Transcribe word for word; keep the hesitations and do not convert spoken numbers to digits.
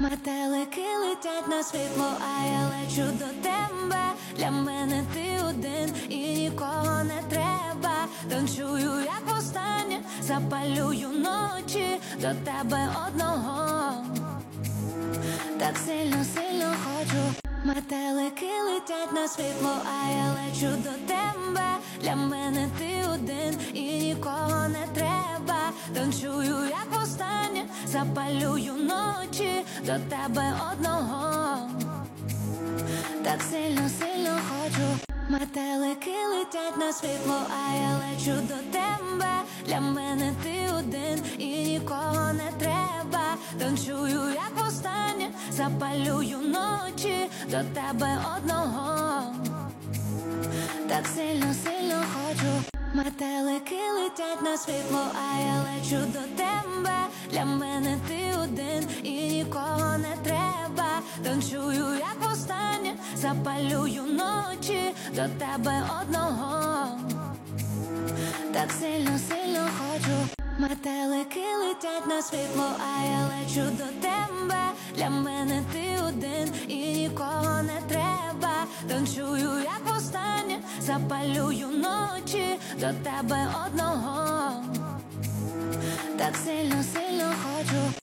Метелики летять на світло, а я лечу до тебе. Для мене ти один і нікого не треба. Танцюю, як востаннє, запалюю ночі до тебе одного. Так сильно, сильно хочу. Метелики летять на світло, а я лечу до тебе. Для мене ти один і нікого не треба. Танцюю, як востаннє, запалюю ночі до тебе одного. Так сильно, сильно хочу. Метелики летять на світло, а я лечу до тебе. Для мене ти один і нікого не треба. Танцюю, як востаннє, запалюю ночі до тебе одного. Так сильно, сильно хочу. Метелики летять на світло, а я лечу до тебе. Для мене ти один і нікого не треба. Танцюю, як востаннє, запалюю ночі до тебе одного. Так сильно, сильно хочу. Метелики летять на світло, а я лечу до тебе. Для мене ти один і нікого не треба. Танцюю, як востаннє, запалюю ночі до тебе одного. Так сильно, сильно хочу.